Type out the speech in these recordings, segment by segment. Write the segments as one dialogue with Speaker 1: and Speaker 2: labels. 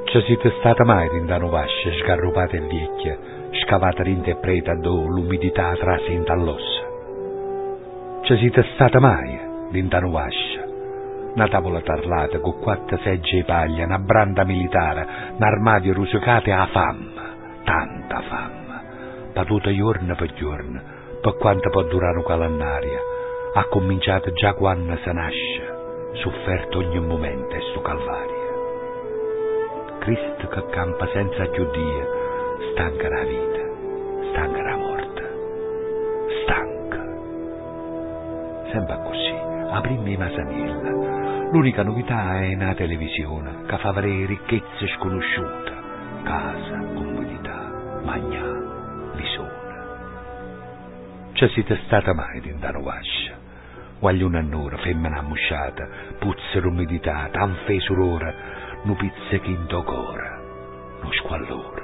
Speaker 1: Ci siete stata mai rindano vasce, sgarrupata e vecchia, scavata rinterpreta do l'umidità trasinta all'ossa? Ci siete stata mai rindano vasce, una tavola tarlata con 4 segge e paglia, una branda militare, un armadio rusicate a fame, tanta fame, patuta giorno per giorno, per quanto può durare un calendario, ha cominciato già quando si nasce, sofferto ogni momento e sto calvario. Cristo che campa senza giudia, stanca la vita, stanca la morte, stanca. Sempre così, aprimmi i masanella. L'unica novità è una televisione che fa vedere ricchezze sconosciute, casa, comodità, magnà, visione. Ci siete stata mai in da vascia? Voglio un'annora, femmina ammusciata, puzza l'umidità, tan fesurora, nu pizzichino cuore, nu squallore.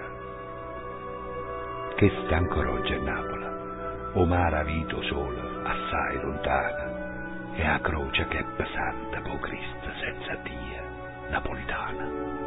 Speaker 1: Che sta ancora oggi a Napoli, o mare vito solo, assai lontana, e a croce che è pesante, po' Cristo senza Dio, napolitana.